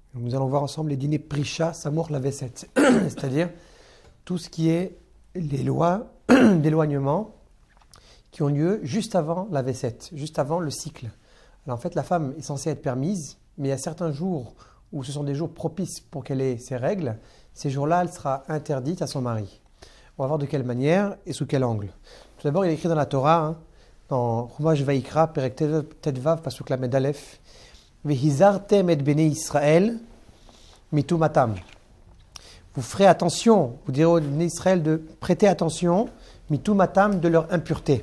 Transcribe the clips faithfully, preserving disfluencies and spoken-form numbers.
Nous allons voir ensemble les dîners Prisha, Samour, la Vesset, c'est-à-dire tout ce qui est les lois d'éloignement qui ont lieu juste avant la Vesset, juste avant le cycle. Alors en fait, la femme est censée être permise, mais il y a certains jours où ce sont des jours propices pour qu'elle ait ses règles. Ces jours-là, elle sera interdite à son mari. On va voir de quelle manière et sous quel angle. Tout d'abord, il est écrit dans la Torah, hein, dans Chumash Vaikra, Perek Tetvav, Pasuk Lamed Aleph, Vehizartem et Bnei Israël mitumatam. Vous ferez attention, vous direz aux Bnei Israël de prêter attention, mitumatam, de leur impureté.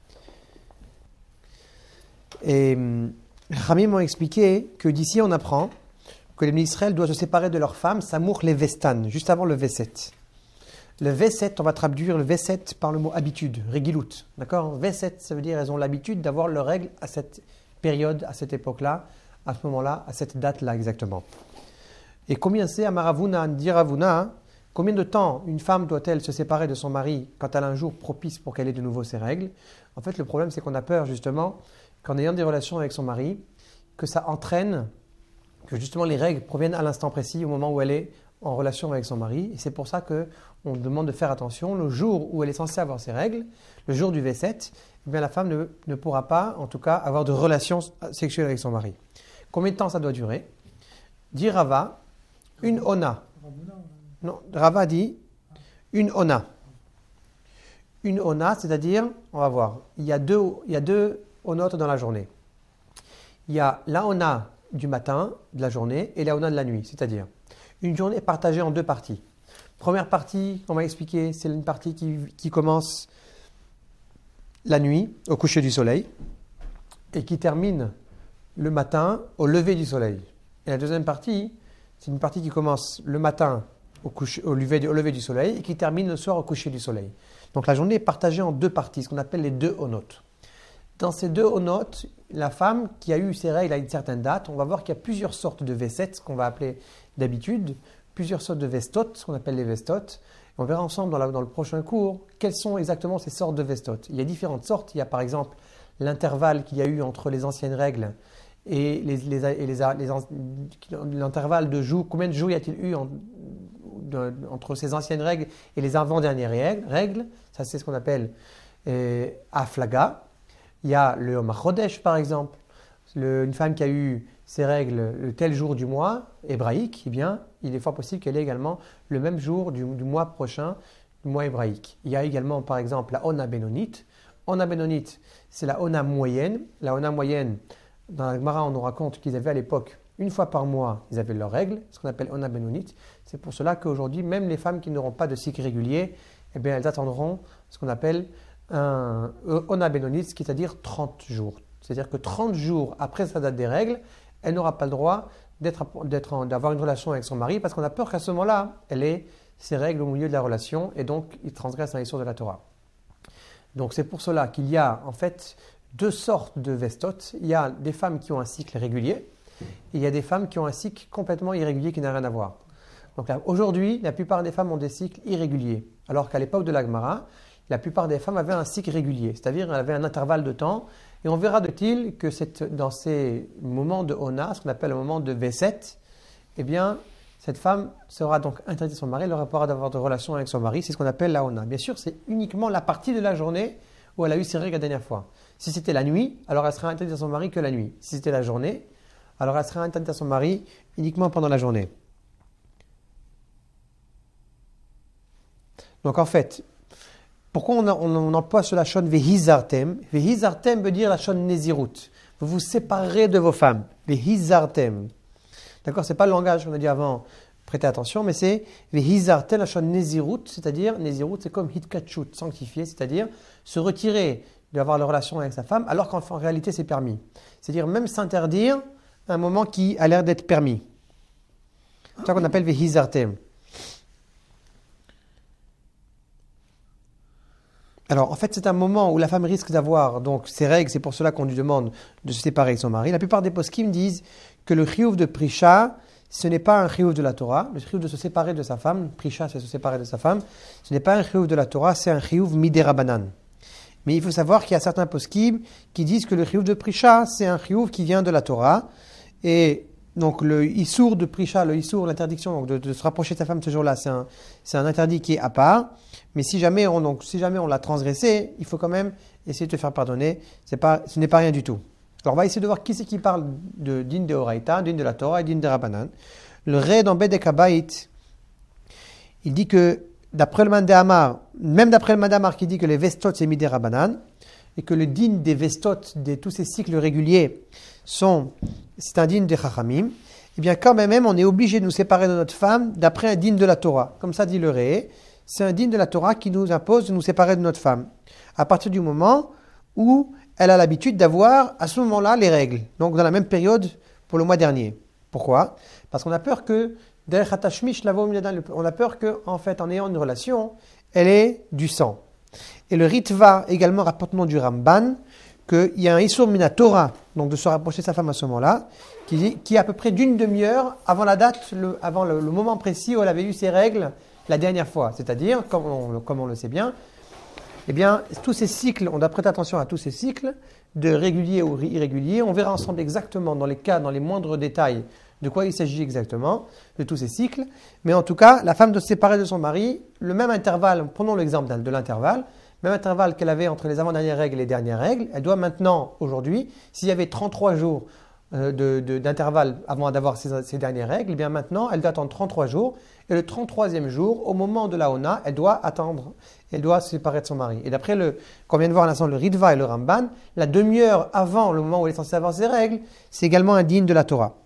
Et les Ramim m'ont expliqué que d'ici on apprend que les Bnei Israël doivent se séparer de leurs femmes, Samour les Vestan, juste avant le Veset. Le Veset, on va traduire le Veset par le mot habitude, Regilut. D'accord ? Veset, ça veut dire elles ont l'habitude d'avoir leurs règles à cette période, à cette époque-là, à ce moment-là, à cette date-là exactement. Et combien c'est, Amaravuna, Diravuna, hein, combien de temps une femme doit-elle se séparer de son mari quand elle a un jour propice pour qu'elle ait de nouveau ses règles ? En fait, le problème, c'est qu'on a peur justement qu'en ayant des relations avec son mari, que ça entraîne que justement les règles proviennent à l'instant précis, au moment où elle est en relation avec son mari. Et c'est pour ça qu'on demande de faire attention. Le jour où elle est censée avoir ses règles, le jour du Veset, eh bien la femme ne, ne pourra pas, en tout cas, avoir de relations sexuelles avec son mari. Combien de temps ça doit durer ? Dit Rava, une ona. Non, Rava dit une ona. Une ona, c'est-à-dire, on va voir, il y a deux, il y a deux onotes dans la journée. Il y a la ona du matin, de la journée, et la ona de la nuit, c'est-à-dire une journée partagée en deux parties. Première partie, on va expliquer, c'est une partie qui, qui commence la nuit, au coucher du soleil, et qui termine le matin, au lever du soleil. Et la deuxième partie, c'est une partie qui commence le matin, au, coucher, au, lever, au lever du soleil, et qui termine le soir, au coucher du soleil. Donc la journée est partagée en deux parties, ce qu'on appelle les deux onotes. Dans ces deux onotes, la femme qui a eu ses règles à une certaine date, on va voir qu'il y a plusieurs sortes de veset, ce qu'on va appeler d'habitude, plusieurs sortes de vestot, ce qu'on appelle les vestot. On verra ensemble dans, la, dans le prochain cours quelles sont exactement ces sortes de vestot. Il y a différentes sortes. Il y a par exemple l'intervalle qu'il y a eu entre les anciennes règles et, les, les, et les, les, les, l'intervalle de jours. Combien de jours y a-t-il eu en, de, entre ces anciennes règles et les avant-dernières règles? Ça, c'est ce qu'on appelle euh, aflaga. Il y a le Yom HaChodesh, par exemple. Le, une femme qui a eu ses règles le tel jour du mois hébraïque, eh bien, il est fort possible qu'elle ait également le même jour du, du mois prochain, du mois hébraïque. Il y a également, par exemple, la Ona Benonite. Ona Benonite, c'est la Ona moyenne. La Ona moyenne, dans la Gemara, on nous raconte qu'ils avaient à l'époque, une fois par mois, ils avaient leurs règles, ce qu'on appelle Ona Benonite. C'est pour cela qu'aujourd'hui, même les femmes qui n'auront pas de cycle régulier, eh bien, elles attendront ce qu'on appelle un Ona Benonite, c'est-à-dire trente jours. C'est-à-dire que trente jours après sa date des règles, elle n'aura pas le droit d'être, d'être, d'avoir une relation avec son mari parce qu'on a peur qu'à ce moment-là, elle ait ses règles au milieu de la relation et donc il transgresse un issur de la Torah. Donc c'est pour cela qu'il y a en fait deux sortes de vestot. Il y a des femmes qui ont un cycle régulier et il y a des femmes qui ont un cycle complètement irrégulier qui n'a rien à voir. Donc là, aujourd'hui, la plupart des femmes ont des cycles irréguliers alors qu'à l'époque de la Gemara, la plupart des femmes avaient un cycle régulier, c'est-à-dire elles avaient un intervalle de temps. Et on verra de il que cette, dans ces moments de Ona, ce qu'on appelle le moment de Veset, eh bien, cette femme sera donc interdite à son mari, elle aura pas d'avoir de relation avec son mari, c'est ce qu'on appelle la Ona. Bien sûr, c'est uniquement la partie de la journée où elle a eu ses règles la dernière fois. Si c'était la nuit, alors elle serait interdite à son mari que la nuit. Si c'était la journée, alors elle serait interdite à son mari uniquement pendant la journée. Donc en fait, pourquoi on, on, on emploie ce lachon vehizartem? Vehizartem veut dire lachon nezirut. Vous vous séparez de vos femmes. Vehizartem. D'accord? Ce n'est pas le langage qu'on a dit avant, prêtez attention, mais c'est vehizartem lachon nezirut, c'est-à-dire, nezirut, c'est comme hitkachut, sanctifié, c'est-à-dire se retirer d'avoir la relation avec sa femme, alors qu'en en réalité c'est permis. C'est-à-dire même s'interdire un moment qui a l'air d'être permis. C'est ça qu'on appelle vehizartem. Alors, en fait, c'est un moment où la femme risque d'avoir donc ses règles, c'est pour cela qu'on lui demande de se séparer de son mari. La plupart des poskim disent que le chiyuv de Prisha, ce n'est pas un chiyuv de la Torah. Le chiyuv de se séparer de sa femme, Prisha, c'est se séparer de sa femme, ce n'est pas un chiyuv de la Torah, c'est un chiyuv midérabanan. Mais il faut savoir qu'il y a certains poskim qui disent que le chiyuv de Prisha, c'est un chiyuv qui vient de la Torah. Et donc le issour de prisha, le issour, l'interdiction donc de, de se rapprocher de sa femme ce jour-là, c'est un, c'est un interdit qui est à part. Mais si jamais on, donc, si jamais on l'a transgressé, il faut quand même essayer de te faire pardonner. C'est pas, ce n'est pas rien du tout. Alors on va essayer de voir qui c'est qui parle de din de Horaïta, din de la Torah et din de Rabbanan. Le Ré dans Bedek Habayit, il dit que d'après le Mandé Amar, même d'après le Mandé Amar qui dit que les vestot c'est midé Rabbanan, et que le din des vestot, de tous ces cycles réguliers, sont, c'est un din des Chachamim, eh bien quand même on est obligé de nous séparer de notre femme d'après un din de la Torah. Comme ça dit le Ré, c'est un din de la Torah qui nous impose de nous séparer de notre femme. À partir du moment où elle a l'habitude d'avoir à ce moment-là les règles, donc dans la même période pour le mois dernier. Pourquoi ? Parce qu'on a peur que, on a peur que, en fait, en ayant une relation, elle ait du sang. Et le Ritva également rapporte nom du Ramban qu'il y a un Issur Mina Torah, donc de se rapprocher de sa femme à ce moment-là, qui, qui est à peu près d'une demi-heure avant la date, le, avant le, le moment précis où elle avait eu ses règles la dernière fois. C'est-à-dire, comme on, comme on le sait bien, eh bien, tous ces cycles, on doit prêter attention à tous ces cycles, de réguliers ou irréguliers. On verra ensemble exactement dans les cas, dans les moindres détails, de quoi il s'agit exactement, de tous ces cycles. Mais en tout cas, la femme doit se séparer de son mari, le même intervalle, prenons l'exemple de l'intervalle, même intervalle qu'elle avait entre les avant-dernières règles et les dernières règles, elle doit maintenant, aujourd'hui, s'il y avait trente-trois jours euh, de, de, d'intervalle avant d'avoir ses, ses dernières règles, eh bien maintenant, elle doit attendre trente-trois jours. Et le trente-troisième jour, au moment de la Ona, elle doit attendre, elle doit se séparer de son mari. Et d'après le, qu'on vient de voir à l'instant, le Ritva et le Ramban, la demi-heure avant le moment où elle est censée avoir ses règles, c'est également un din de la Torah.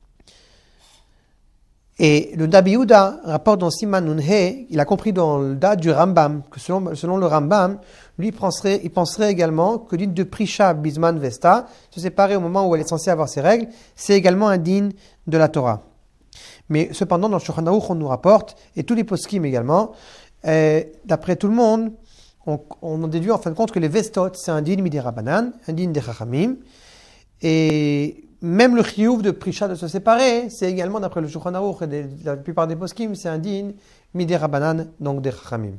Et le Rabbi Yehuda rapporte dans Siman Nun He, il a compris dans le date du Rambam, que selon, selon le Rambam, lui il penserait, il penserait également que din de Prisha Bisman Vesta, se séparer au moment où elle est censée avoir ses règles, c'est également un din de la Torah. Mais cependant, dans le Shulchan Aruch, on nous rapporte, et tous les poskim également, euh, d'après tout le monde, on, on déduit en fin de compte que les vestot, c'est un din midé Rabbanan, un din des Chachamim, et même le chiyuv de Prisha de se séparer, c'est également, d'après le Shulchan Aruch et des, la plupart des poskim, c'est un din midé Rabbanan, donc des Chachamim.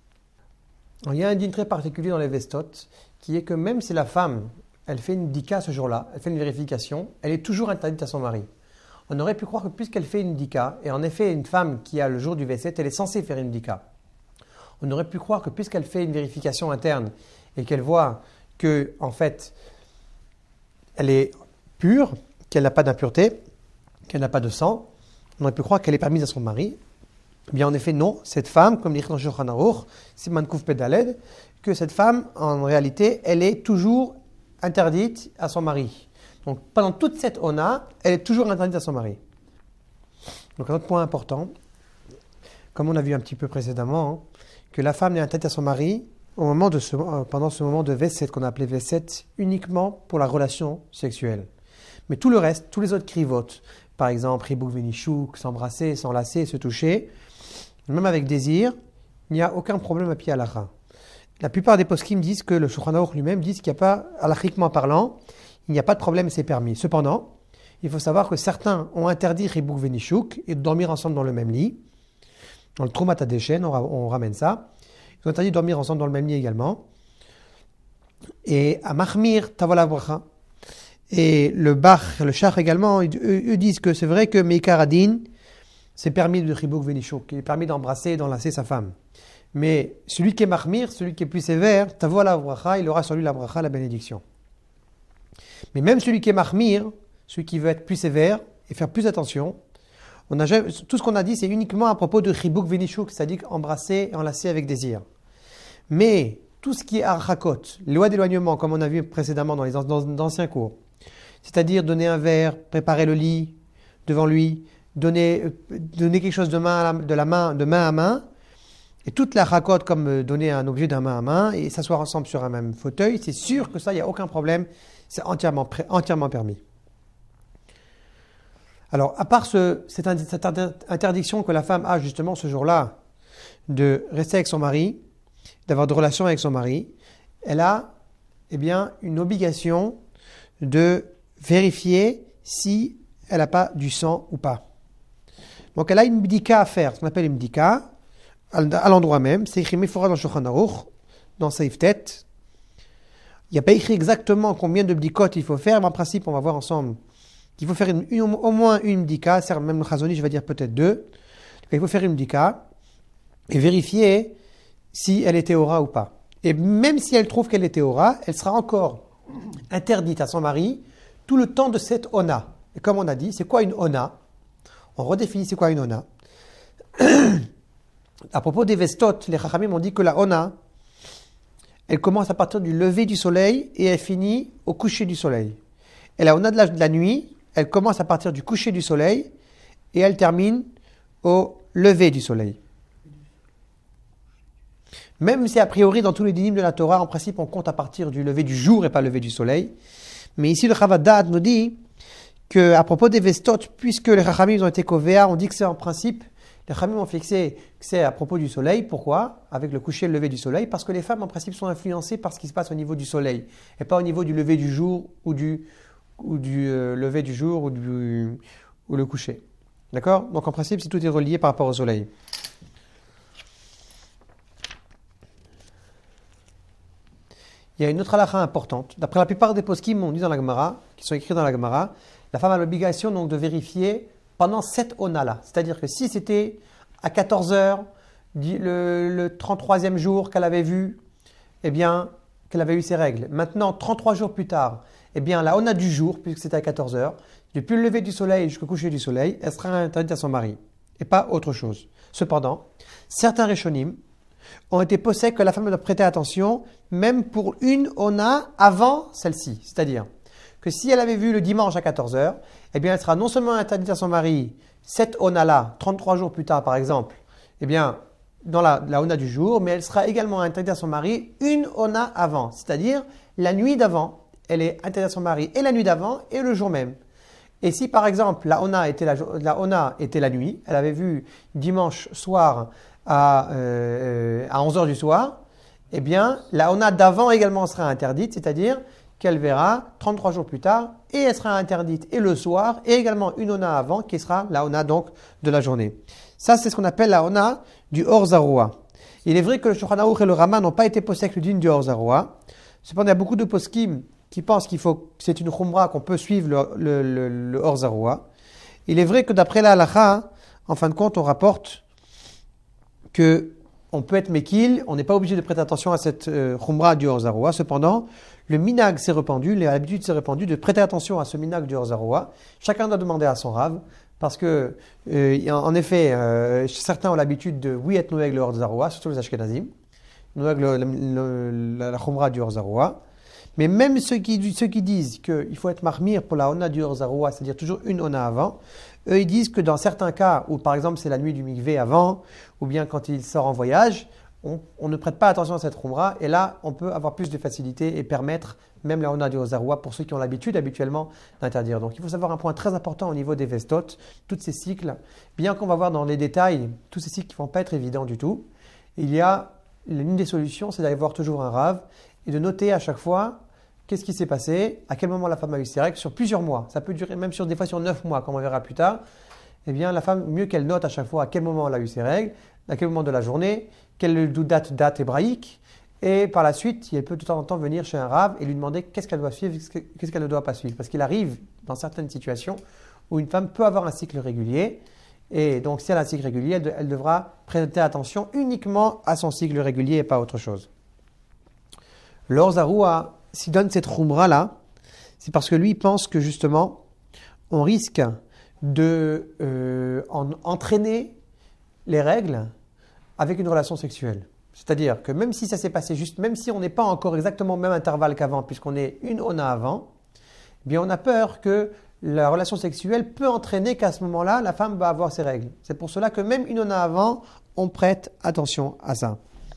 Il y a un din très particulier dans les vestot, qui est que même si la femme, elle fait une dika ce jour-là, elle fait une vérification, elle est toujours interdite à son mari. On aurait pu croire que puisqu'elle fait une dika, et en effet une femme qui a le jour du Vesset, elle est censée faire une dika. On aurait pu croire que puisqu'elle fait une vérification interne et qu'elle voit que en fait elle est pure, qu'elle n'a pas d'impureté, qu'elle n'a pas de sang, on aurait pu croire qu'elle est permise à son mari. Eh bien en effet non, cette femme, comme dit dans Shulchan Aruch, Siman Kuf Pedaled, que cette femme en réalité elle est toujours interdite à son mari. Donc, pendant toute cette ona, elle est toujours interdite à son mari. Donc, un autre point important, comme on a vu un petit peu précédemment, hein, que la femme n'est interdite à son mari au moment de ce, euh, pendant ce moment de Vesset, qu'on a appelé Vesset, uniquement pour la relation sexuelle. Mais tout le reste, tous les autres krivotes, par exemple, Ribouk Venichouk, s'embrasser, s'enlacer, se toucher, même avec désir, il n'y a aucun problème à pied à l'achra. La plupart des poskim disent que le Shulchan Aruch lui-même dit qu'il n'y a pas, halachiquement parlant, il n'y a pas de problème, c'est permis. Cependant, il faut savoir que certains ont interdit Ribouk Venichouk et de dormir ensemble dans le même lit. Dans le Troumat Hadeshen, on, on ramène ça. Ils ont interdit de dormir ensemble dans le même lit également. Et à Mahmir, Tavola Bracha. Et le Bach, le Shach également, eux, eux disent que c'est vrai que Meikar Adin, c'est permis de Ribouk Venichouk. Il est permis d'embrasser et d'enlacer sa femme. Mais celui qui est Mahmir, celui qui est plus sévère, Tavola Bracha, il aura sur lui la Bracha, la bénédiction. Mais même celui qui est mahmir, celui qui veut être plus sévère et faire plus attention, on a jamais, tout ce qu'on a dit, c'est uniquement à propos de Ribouk Venichouk, c'est-à-dire embrasser et enlacer avec désir. Mais tout ce qui est archakot, loi d'éloignement, comme on a vu précédemment dans les dans, d'anciens cours, c'est-à-dire donner un verre, préparer le lit devant lui, donner, donner quelque chose de, main à la, de, la main, de main à main, et toute la racote comme donner un objet d'un main à main et s'asseoir ensemble sur un même fauteuil, c'est sûr que ça, il n'y a aucun problème. C'est entièrement, entièrement permis. Alors, à part ce, cette, cette interdiction que la femme a justement ce jour-là de rester avec son mari, d'avoir de relations avec son mari, elle a eh bien, une obligation de vérifier si elle n'a pas du sang ou pas. Donc, elle a une bdika à faire, ce qu'on appelle une bdika, à l'endroit même. C'est écrit Mephora dans Shulchan Aruch, dans Seif Tet. Il n'y a pas écrit exactement combien de bdikot il faut faire, mais en principe, on va voir ensemble qu'il faut faire une, une, au moins une bdika, même le Chazon Ish va dire peut-être deux. Il faut faire une bdika et vérifier si elle est théora ou pas. Et même si elle trouve qu'elle est théora, elle sera encore interdite à son mari tout le temps de cette ona. Et comme on a dit, c'est quoi une ona? On redéfinit c'est quoi une ona. À propos des vestot, les Chachamim ont dit que la ona, elle commence à partir du lever du soleil et elle finit au coucher du soleil. Et la ona de la, de la nuit, elle commence à partir du coucher du soleil et elle termine au lever du soleil. Même si a priori dans tous les dynimes de la Torah, en principe on compte à partir du lever du jour et pas lever du soleil. Mais ici le Chavad Da'at nous dit qu'à propos des vestot, puisque les Chachamim ont été kovéa, on dit que c'est en principe, les Chachamim ont fixé que c'est à propos du soleil. Pourquoi? Avec le coucher et le lever du soleil. Parce que les femmes en principe sont influencées par ce qui se passe au niveau du soleil et pas au niveau du lever du jour ou du, ou du euh, lever du jour ou, du, ou le coucher. D'accord? Donc en principe, c'est tout est relié par rapport au soleil. Il y a une autre halakha importante. D'après la plupart des poskim, on dit dans la Gemara, qui sont écrits dans la Gemara, la femme a l'obligation donc de vérifier pendant cette ona-là. C'est-à-dire que si c'était à quatorze heures, le, le trente-troisième jour qu'elle avait vu, eh bien, qu'elle avait eu ses règles. Maintenant, trente-trois jours plus tard, eh bien, la ona du jour, puisque c'était à quatorze heures, depuis le lever du soleil jusqu'au coucher du soleil, elle sera interdite à son mari. Et pas autre chose. Cependant, certains Rishonim ont été possèdés que la femme doit prêter attention, même pour une ona avant celle-ci. C'est-à-dire que si elle avait vu le dimanche à quatorze heures, eh bien, elle sera non seulement interdite à son mari, cette ona-là, trente-trois jours plus tard par exemple, eh bien, dans la, la ona du jour, mais elle sera également interdite à son mari une ona avant. C'est-à-dire, la nuit d'avant, elle est interdite à son mari et la nuit d'avant et le jour même. Et si par exemple, la ona était la, la, ona était la nuit, elle avait vu dimanche soir à, euh, à onze heures du soir, eh bien, la ona d'avant également sera interdite, c'est-à-dire qu'elle verra trente-trois jours plus tard et elle sera interdite et le soir et également une ona avant qui sera la ona donc de la journée. Ça, c'est ce qu'on appelle la ona du Or Zaroua. Il est vrai que le Shulchan Aruch et le Rama n'ont pas été possèdés du din du Or Zaroua. Cependant, il y a beaucoup de poskim qui pensent qu'il faut, que c'est une khumra qu'on peut suivre le, le, le, le Or Zaroua. Il est vrai que d'après la halakha, en fin de compte, on rapporte que on peut être mekil, on n'est pas obligé de prêter attention à cette euh, khumra du Or Zaroua. Cependant, le minag s'est répandu, l'habitude s'est répandue de prêter attention à ce minag du Or Zaroua. Chacun doit demander à son rav, parce que, euh, en effet, euh, certains ont l'habitude de oui être noeg le Or Zaroua, surtout les Ashkenazim, noeg le, le, le, la, la khumra du Or Zaroua. Mais même ceux qui, ceux qui disent qu'il faut être marmir pour la ona du Or Zaroua, c'est-à-dire toujours une ona avant, eux ils disent que dans certains cas, où par exemple c'est la nuit du mikvé avant, ou bien quand il sort en voyage, on, on ne prête pas attention à cette khumra, et là on peut avoir plus de facilité et permettre même la ona du Or Zaroua pour ceux qui ont l'habitude habituellement d'interdire. Donc il faut savoir un point très important au niveau des vestot, tous ces cycles, bien qu'on va voir dans les détails, tous ces cycles qui ne vont pas être évidents du tout, il y a l'une des solutions, c'est d'aller voir toujours un rave, et de noter à chaque fois qu'est-ce qui s'est passé, à quel moment la femme a eu ses règles, sur plusieurs mois. Ça peut durer même sur des fois sur neuf mois, comme on verra plus tard. Eh bien, la femme, mieux qu'elle note à chaque fois à quel moment elle a eu ses règles, à quel moment de la journée, quelle date, date hébraïque, et par la suite, elle peut de temps en temps venir chez un rave et lui demander qu'est-ce qu'elle doit suivre, qu'est-ce qu'elle ne doit pas suivre. Parce qu'il arrive dans certaines situations où une femme peut avoir un cycle régulier, et donc si elle a un cycle régulier, elle, elle devra prêter attention uniquement à son cycle régulier et pas à autre chose. L'Or Zaroua, s'il donne cette khumra là, c'est parce que lui pense que justement, on risque de euh, en, entraîner les règles avec une relation sexuelle. C'est-à-dire que même si ça s'est passé juste, même si on n'est pas encore exactement au même intervalle qu'avant, puisqu'on est une ona avant, eh bien on a peur que la relation sexuelle peut entraîner qu'à ce moment-là, la femme va avoir ses règles. C'est pour cela que même une ona avant, on prête attention à ça.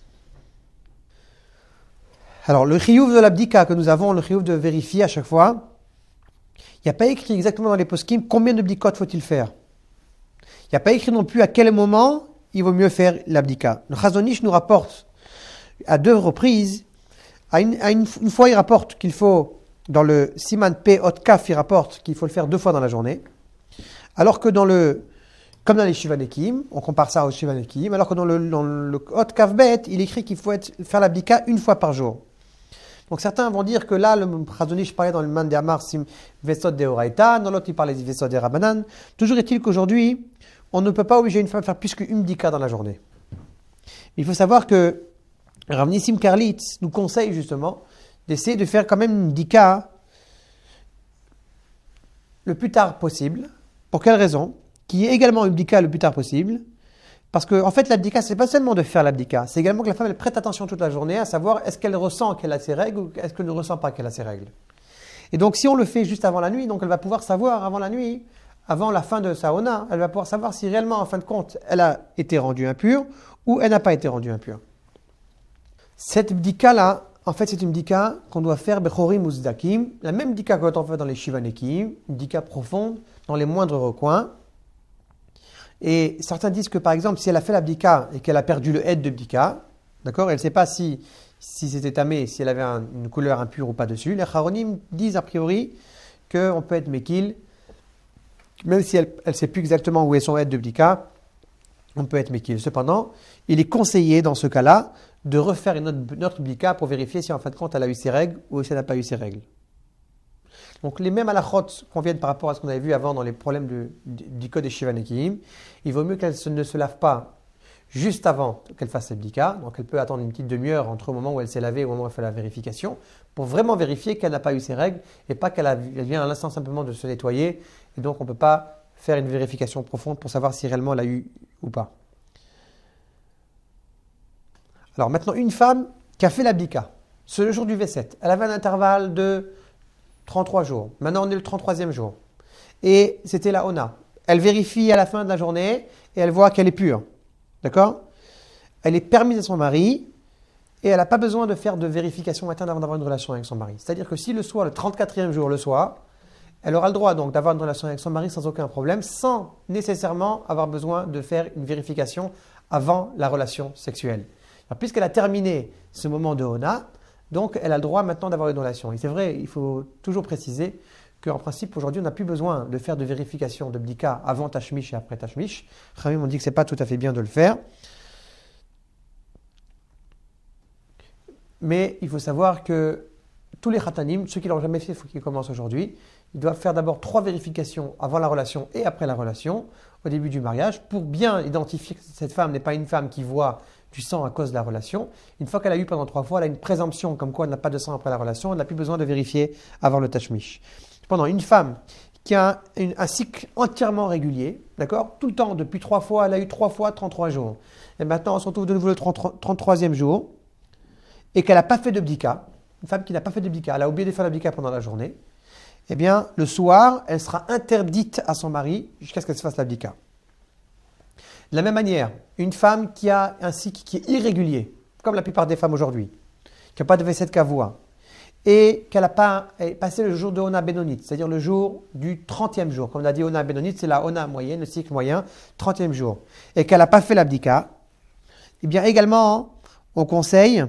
Alors, le chiyuv de l'abdika que nous avons, le chiyuv de vérifier à chaque fois, il n'y a pas écrit exactement dans les poskim combien de bdikot faut-il faire. Il n'y a pas écrit non plus à quel moment il vaut mieux faire l'abdika. Le Chazon Ish nous rapporte à deux reprises, à une, à une, une fois il rapporte qu'il faut, dans le Siman P Ot Kaf, il rapporte qu'il faut le faire deux fois dans la journée, alors que dans le, comme dans les Shivanekim, on compare ça aux Shivanekim, alors que dans le, dans le Ot Kaf Bet, il écrit qu'il faut être, faire l'abdika une fois par jour. Donc certains vont dire que là, le Chazonish parlait dans le Man de Amar Sim Vesot de Oraita, dans l'autre il parlait des Vesot de Rabanan. Toujours est-il qu'aujourd'hui, on ne peut pas obliger une femme à faire plus qu'une bdika dans la journée. Il faut savoir que Rav Nissim Karlitz nous conseille justement d'essayer de faire quand même une bdika le plus tard possible. Pour quelle raison? Qu'il y ait également une bdika le plus tard possible. Parce que, en fait, l'abdika, c'est pas seulement de faire l'abdika, c'est également que la femme, elle prête attention toute la journée à savoir est-ce qu'elle ressent qu'elle a ses règles ou est-ce qu'elle ne ressent pas qu'elle a ses règles. Et donc, si on le fait juste avant la nuit, donc elle va pouvoir savoir avant la nuit, avant la fin de sa ona, elle va pouvoir savoir si réellement, en fin de compte, elle a été rendue impure ou elle n'a pas été rendue impure. Cette bdika-là, en fait, c'est une bdika qu'on doit faire bechorim uzdakim, la même bdika que l'on fait dans les shivanekim, une bdika profonde, dans les moindres recoins. Et certains disent que, par exemple, si elle a fait la bdika et qu'elle a perdu le head de bdika, d'accord, elle ne sait pas si, si c'était tamé, si elle avait un, une couleur impure ou pas dessus, les charonim disent a priori qu'on peut être mekil, même si elle ne sait plus exactement où est son head de bdika, on peut être mekil. Cependant, il est conseillé dans ce cas-là de refaire une autre, une autre bdika pour vérifier si en fin de compte elle a eu ses règles ou si elle n'a pas eu ses règles. Donc les mêmes halachot qu'on vient par rapport à ce qu'on avait vu avant dans les problèmes de, du code des Shivanekim, il vaut mieux qu'elle se, ne se lave pas juste avant qu'elle fasse sa bdika. Donc elle peut attendre une petite demi-heure entre le moment où elle s'est lavée et au moment où elle fait la vérification pour vraiment vérifier qu'elle n'a pas eu ses règles et pas qu'elle, a, elle vient à l'instant simplement de se nettoyer. Et donc on ne peut pas faire une vérification profonde pour savoir si réellement elle a eu ou pas. Alors maintenant, une femme qui a fait la bdika, c'est le jour du V sept, elle avait un intervalle de trente-trois jours. Maintenant, on est le trente-troisième jour. Et c'était la ona. Elle vérifie à la fin de la journée et elle voit qu'elle est pure. D'accord? Elle est permise à son mari et elle n'a pas besoin de faire de vérification matin avant d'avoir une relation avec son mari. C'est-à-dire que si le soir, le trente-quatrième jour, le soir, elle aura le droit donc d'avoir une relation avec son mari sans aucun problème, sans nécessairement avoir besoin de faire une vérification avant la relation sexuelle. Alors, puisqu'elle a terminé ce moment de ona, donc, elle a le droit maintenant d'avoir une relation. Et c'est vrai, il faut toujours préciser qu'en principe, aujourd'hui, on n'a plus besoin de faire de vérification de bdika avant tashmish et après tashmish. Khamim on dit que ce n'est pas tout à fait bien de le faire. Mais il faut savoir que tous les khatanim, ceux qui ne l'ont jamais fait, il faut qu'ils commencent aujourd'hui, ils doivent faire d'abord trois vérifications avant la relation et après la relation, au début du mariage, pour bien identifier que cette femme n'est pas une femme qui voit du sang à cause de la relation. Une fois qu'elle a eu pendant trois fois, elle a une présomption comme quoi elle n'a pas de sang après la relation, elle n'a plus besoin de vérifier avant le tashmish. Cependant, une femme qui a une, un cycle entièrement régulier, d'accord, tout le temps, depuis trois fois, elle a eu trois fois trente-trois jours. Et maintenant, on se retrouve de nouveau le trente-troisième jour et qu'elle n'a pas fait de bdika, une femme qui n'a pas fait de bdika, elle a oublié de faire la bdika pendant la journée, eh bien, le soir, elle sera interdite à son mari jusqu'à ce qu'elle se fasse la bdika. De la même manière, une femme qui a un cycle qui est irrégulier, comme la plupart des femmes aujourd'hui, qui n'a pas de V sept kavua, et qu'elle n'a pas passé le jour de Ona Benonit, c'est-à-dire le jour du trentième jour. Comme on a dit, Ona Benonit, c'est la Ona moyenne, le cycle moyen, trentième jour. Et qu'elle n'a pas fait l'abdika, eh bien également, on conseille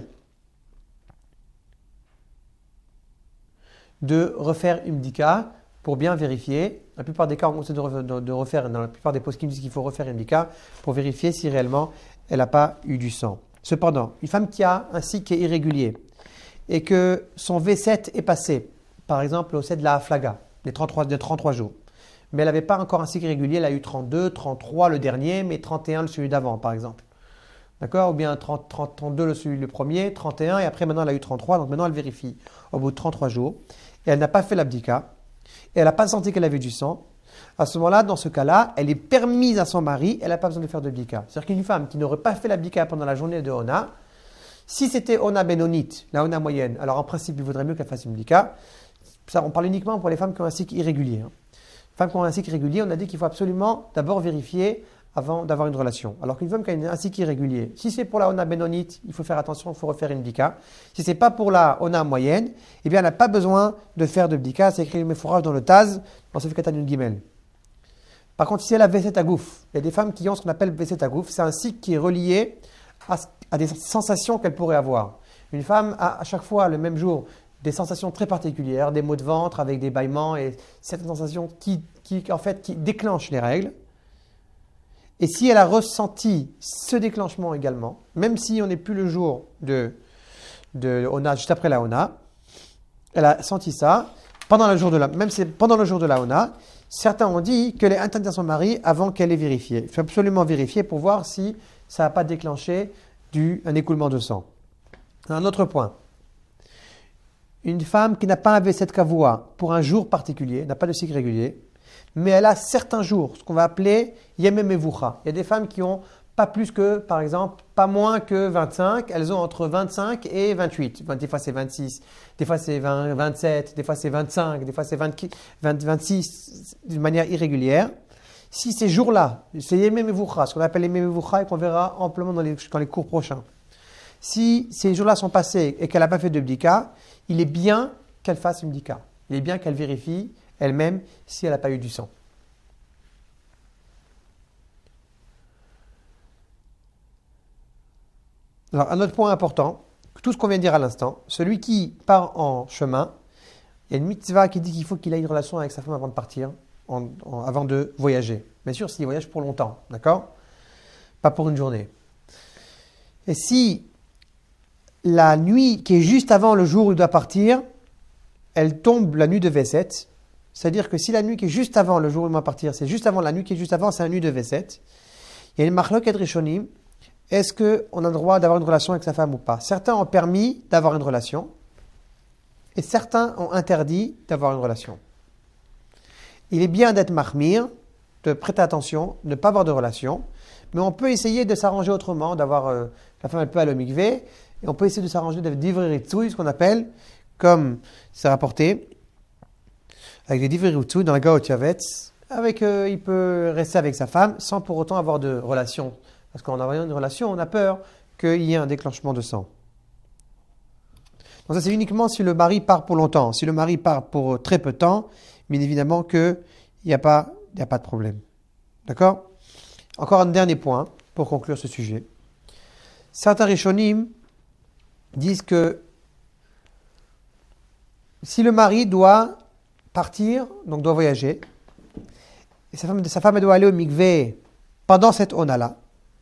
de refaire une bdika pour bien vérifier. La plupart des cas, on conseille de refaire, dans la plupart des postes qui disent qu'il faut refaire une bdika pour vérifier si réellement elle n'a pas eu du sang. Cependant, une femme qui a un cycle qui est irrégulier et que son V sept est passé, par exemple au sept de la Haflaga, des trente-trois, de trente-trois jours, mais elle n'avait pas encore un cycle régulier, elle a eu trente-deux, trente-trois le dernier, mais trente et un le celui d'avant, par exemple. D'accord? Ou bien trente, trente, trente-deux le celui le premier, trente et un, et après maintenant elle a eu trente-trois, donc maintenant elle vérifie au bout de trente-trois jours, et elle n'a pas fait l'abdika, et elle n'a pas senti qu'elle avait du sang. À ce moment-là, dans ce cas-là, elle est permise à son mari, elle n'a pas besoin de faire de bdika. C'est-à-dire qu'une femme qui n'aurait pas fait la bdika pendant la journée de Ona, si c'était Ona Benonit, la Ona moyenne, alors en principe, il vaudrait mieux qu'elle fasse une bdika. Ça, on parle uniquement pour les femmes qui ont un cycle irrégulier. Hein. Les femmes qui ont un cycle irrégulier, on a dit qu'il faut absolument d'abord vérifier avant d'avoir une relation. Alors qu'une femme qui a un cycle irrégulier, si c'est pour la Ona Benonit, il faut faire attention, il faut refaire une bdika. Si ce n'est pas pour la Ona moyenne, eh bien, elle n'a pas besoin de faire de bdika. C'est écrit le méfourage dans le Taz, dans ce Katan Gimel. Par contre, si elle a V sept Agouf, il y a des femmes qui ont ce qu'on appelle V sept Agouf, c'est un cycle qui est relié à, à des sensations qu'elle pourrait avoir. Une femme a à chaque fois, le même jour, des sensations très particulières, des maux de ventre avec des bâillements et certaines sensations qui, qui, en fait, qui déclenchent les règles. Et si elle a ressenti ce déclenchement également, même si on n'est plus le jour de, de Ona, juste après la Ona, elle a senti ça pendant le jour de la, même si pendant le jour de la Ona, certains ont dit qu'elle est interdite à son mari avant qu'elle ait vérifié. Il faut absolument vérifier pour voir si ça n'a pas déclenché du, un écoulement de sang. Un autre point. Une femme qui n'a pas un V sept kavua pour un jour particulier, n'a pas de cycle régulier, mais elle a certains jours, ce qu'on va appeler yemem mevucha. Il y a des femmes qui ont pas plus que, par exemple, pas moins que vingt-cinq, elles ont entre vingt-cinq et vingt-huit. Des fois c'est vingt-six, des fois c'est vingt, vingt-sept, des fois c'est vingt-cinq, des fois c'est vingt, vingt, vingt-six, d'une manière irrégulière. Si ces jours-là, c'est yemem mevucha, ce qu'on appelle yemem mevucha et qu'on verra amplement dans les, dans les cours prochains, si ces jours-là sont passés et qu'elle n'a pas fait de bdika, il est bien qu'elle fasse une bdika. Il est bien qu'elle vérifie elle-même si elle n'a pas eu du sang. Alors, un autre point important, tout ce qu'on vient de dire à l'instant, celui qui part en chemin, il y a une mitzvah qui dit qu'il faut qu'il ait une relation avec sa femme avant de partir, en, en, avant de voyager. Bien sûr, s'il voyage pour longtemps, d'accord ? Pas pour une journée. Et si la nuit qui est juste avant le jour où il doit partir, elle tombe la nuit de V sept, c'est-à-dire que si la nuit qui est juste avant le jour où il doit partir, c'est juste avant la nuit qui est juste avant, c'est la nuit de V sept, il y a une machloket rishonim. Est-ce qu'on a le droit d'avoir une relation avec sa femme ou pas ? Certains ont permis d'avoir une relation et certains ont interdit d'avoir une relation. Il est bien d'être mahmir, de prêter attention, de ne pas avoir de relation, mais on peut essayer de s'arranger autrement, d'avoir euh, la femme elle peut aller au mikvé, et on peut essayer de s'arranger de divrei ritsui, ce qu'on appelle, comme c'est rapporté, avec des divrei ritsui dans la Gaot Yavetz, avec euh, il peut rester avec sa femme sans pour autant avoir de relation. Parce qu'en ayant une relation, on a peur qu'il y ait un déclenchement de sang. Donc ça, c'est uniquement si le mari part pour longtemps. Si le mari part pour très peu de temps, bien évidemment qu'il n'y a pas, il n'y a pas de problème. D'accord ? Encore un dernier point pour conclure ce sujet. Certains rishonim disent que si le mari doit partir, donc doit voyager, et sa femme, sa femme doit aller au mikvé pendant cette ona-là,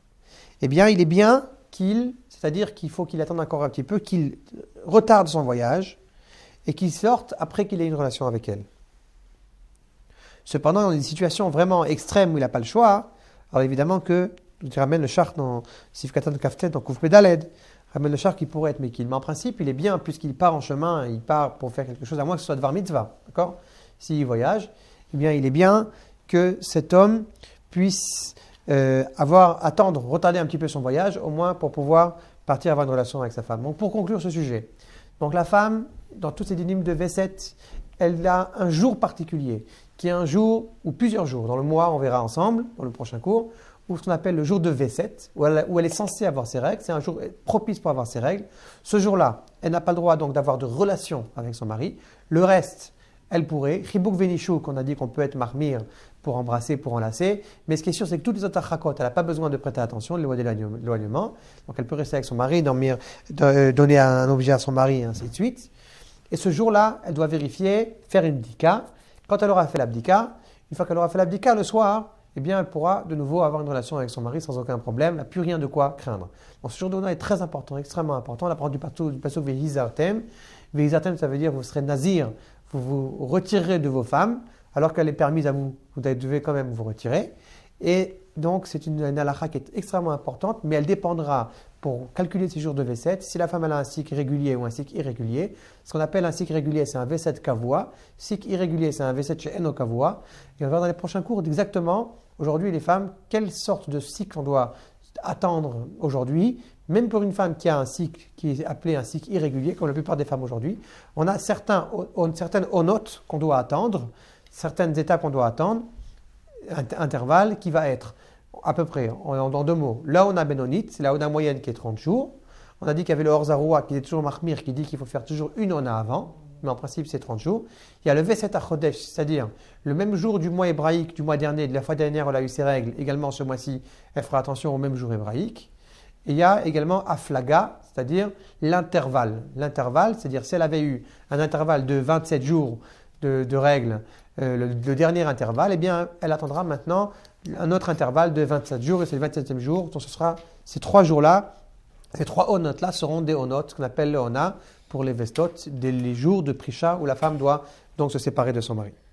eh bien, il est bien qu'il, c'est-à-dire qu'il faut qu'il attende encore un petit peu, qu'il retarde son voyage et qu'il sorte après qu'il ait une relation avec elle. Cependant, dans des situations vraiment extrêmes où il n'a pas le choix, alors évidemment que, je ramène le char dans Sifkatan Kaftet, dans Kouf Pedaled, ramène le char qui pourrait être Mekil. Mais en principe, il est bien, puisqu'il part en chemin, il part pour faire quelque chose, à moins que ce soit Dvar Mitzvah, d'accord ? S'il voyage, eh bien, il est bien que cet homme puisse Euh, avoir, attendre, retarder un petit peu son voyage, au moins pour pouvoir partir avoir une relation avec sa femme. Donc pour conclure ce sujet, donc la femme, dans toutes ces dynimes de V sept, elle a un jour particulier, qui est un jour ou plusieurs jours. Dans le mois, on verra ensemble, dans le prochain cours, ou ce qu'on appelle le jour de V sept, où elle, où elle est censée avoir ses règles. C'est un jour propice pour avoir ses règles. Ce jour-là, elle n'a pas le droit donc d'avoir de relation avec son mari. Le reste, elle pourrait. Chibouk Venishou, qu'on a dit qu'on peut être marmire pour embrasser, pour enlacer. Mais ce qui est sûr, c'est que toutes les autres achakot, elle n'a pas besoin de prêter attention, le l'éloignement. Donc elle peut rester avec son mari, dormir, donner un objet à son mari, et ainsi de suite. Et ce jour-là, elle doit vérifier, faire une bdika. Quand elle aura fait la bdika, une fois qu'elle aura fait la bdika le soir, eh bien, elle pourra de nouveau avoir une relation avec son mari sans aucun problème. Elle n'a plus rien de quoi craindre. Donc ce jour de Ona est très important, extrêmement important. On apprend du pasuk Vehizartem. Vehizartem, ça veut dire que vous serez nazir, vous vous retirerez de vos femmes, alors qu'elle est permise à vous, vous devez quand même vous retirer. Et donc, c'est une, une halakha qui est extrêmement importante, mais elle dépendra, pour calculer ces jours de V sept, si la femme elle a un cycle régulier ou un cycle irrégulier. Ce qu'on appelle un cycle régulier, c'est un V sept kavua. Cycle irrégulier, c'est un V sept chez Eno kavua. Et on va voir dans les prochains cours exactement, aujourd'hui, les femmes, quelle sorte de cycle on doit attendre aujourd'hui. Même pour une femme qui a un cycle qui est appelé un cycle irrégulier, comme la plupart des femmes aujourd'hui, on a certains, on, certaines onotes qu'on doit attendre, certaines étapes qu'on doit attendre, un intervalle qui va être à peu près, en, en deux mots, là on a Benonit, c'est la ona moyenne qui est trente jours. On a dit qu'il y avait le Orzaroua qui est toujours Mahmir, qui dit qu'il faut faire toujours une ona avant, mais en principe c'est trente jours. Il y a le V sept à Chodesh, c'est-à-dire le même jour du mois hébraïque du mois dernier, de la fois dernière elle a eu ses règles, également ce mois-ci, elle fera attention au même jour hébraïque. Et il y a également Aflaga, c'est-à-dire l'intervalle. L'intervalle, c'est-à-dire si elle avait eu un intervalle de vingt-sept jours de, de règles, euh, le, le dernier intervalle, eh bien, elle attendra maintenant un autre intervalle de vingt-sept jours, et c'est le vingt-septième jour, donc ce sera ces trois jours-là Ces trois onotes-là seront des onotes qu'on appelle le ona pour les vestot, des les jours de prisha où la femme doit donc se séparer de son mari.